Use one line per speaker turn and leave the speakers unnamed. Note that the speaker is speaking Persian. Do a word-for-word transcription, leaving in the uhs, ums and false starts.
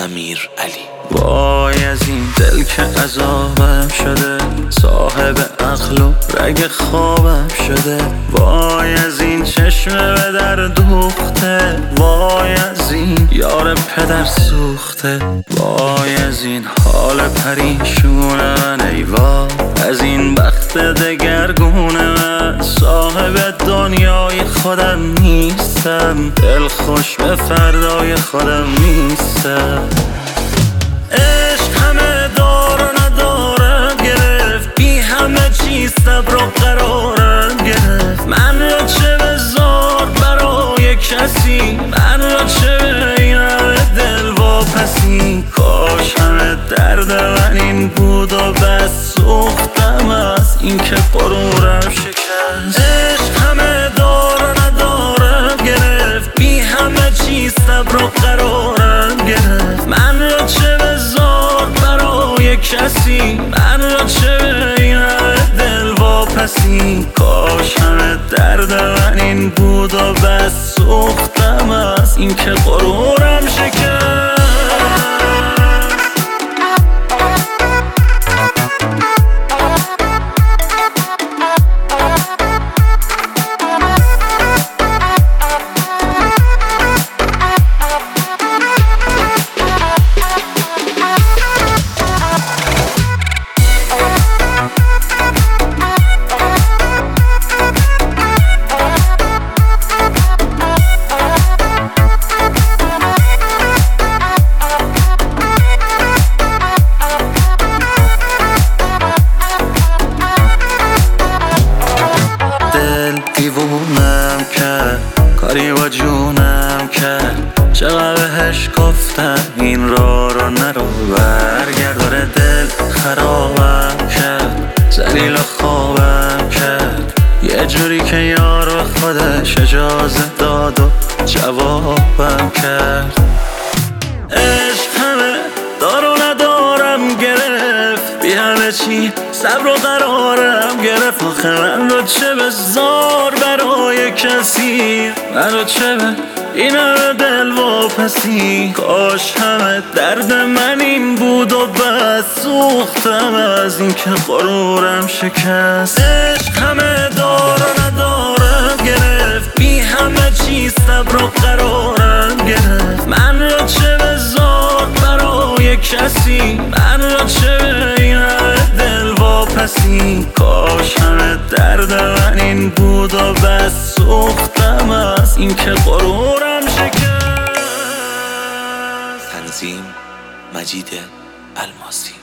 امیر علی.
وای از این دل که عذابم شده، صاحب عقل و رگ خوابم شده. وای از این چشم به در دوخته، وای از این یار پدر سوخته. وای از این حال پریشون من، ای وای از این بخت دگرگون من. صاحب دنیای خودم نیستم، دل خوش به فردای خودم نیستم. عشق همه دار و ندارم گرفت، بی همه چیز صبر و قرارم گرفت. من را چه بذار برای کسی، من را چه به این همه دل واپسی. کاش همه درد من این بود و بس سوختم از این که غرورم شکست. عشق همه دار و ندارم گرفت، بی همه چیز صبر و قرارم گرفت. من را چه بذار برای کسی، من را چه به این همه دل واپسی. کاش همه درد من این بود و بس سوختم از این که غرورم شکست. دیوونم کرد، کاری با جونم کرد. چقدر بهش گفتم این را رو نرو، برگرداره دل خرابم کرد. ذلیل خوابم کرد، یه جوری که یار به خودش اجازه داد و جوابم کرد. عشق همه دار و ندارم گرفت، بی همه چی صبر و قرارم گرفت. آخه من رو چه بذار برای کسی، من رو چه به این همه دل واپسی. کاش همه درد من این بود و بس سوختم از این که غرورم شکست. عشق همه دار و ندارم گرفت، بی همه چیز صبر و قرارم گرفت. من رو چه بذار برای کسی، من رو چه به این همه دل واپسی. کاش همه درد من این بود و بس سوختم از این که غرورم شکست.
تنظیم مجید الماسی.